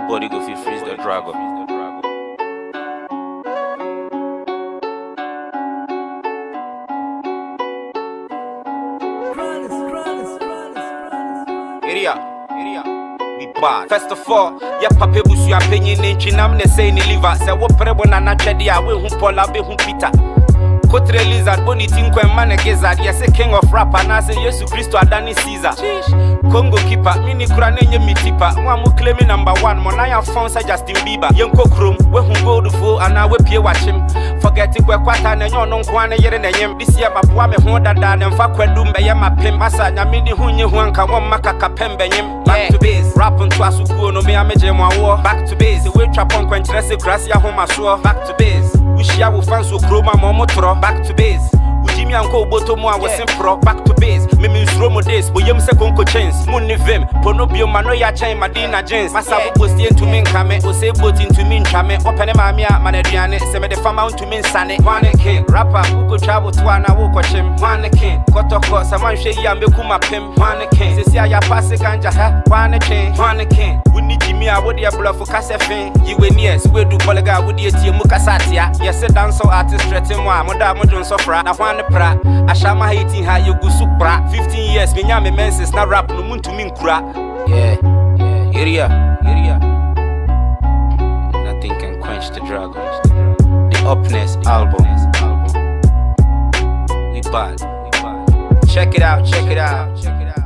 Nobody go fit freeze the dragon. Area. We bad. First of all, ya papa busu apenyin nchinam ne say ni liver. Say wo prebo na na twede a we hu Paul abe hu Peter. Kotre lizard boni tinkwen man gizzard. Yes, a king of rap and I say Yesu Christo adani Caesar. Congo keeper, mini kura nenye mitipa. Mwamu claiming number 1, monaya fonsa Justin Bieber. Yenko krum, we hu go to full and I we pay watch him. Forget it, we kwata na nyo non kwane yere na nyem. This year babwa me ho dada na mfa kwadumbe ye mapem. Masa nyamini hunye huanka wamaka kapembe nyem. Back to base, rap on twa sukuo no me ameje mwa wo. Back to base, we trap on kwenchirese krasi ya homa suo. Back to base, ushia wo fanso kroma momotro. Back to base, ujimi anko boto mo awosin pro. Back to base, me romo days, but yem se konko chains. Money vim, pono bio mano ya chain madina jeans. Masa wo posti into min kame, o se boat into min chame. Opene mamia manediane, se me de fama into min sane. One king, rapper, who go travel to ana wo ko chim. One king, kotoko, saman she ya meku ma pim. One king, se sia ya passe ganja ha. One king, we need Jimmy a wodi ya bluff for kasefin. You we near, so we do polyga wodi ya tie mukasatia. Yes, a dancer artist threaten moi, moda modon sofra. Na one pra, ashama hating ha you go supra. 15 years, me nyame menses na rap no muntu minkura. Yeah, area. Nothing can quench the dragon. The Upness album. We bad. Check it out.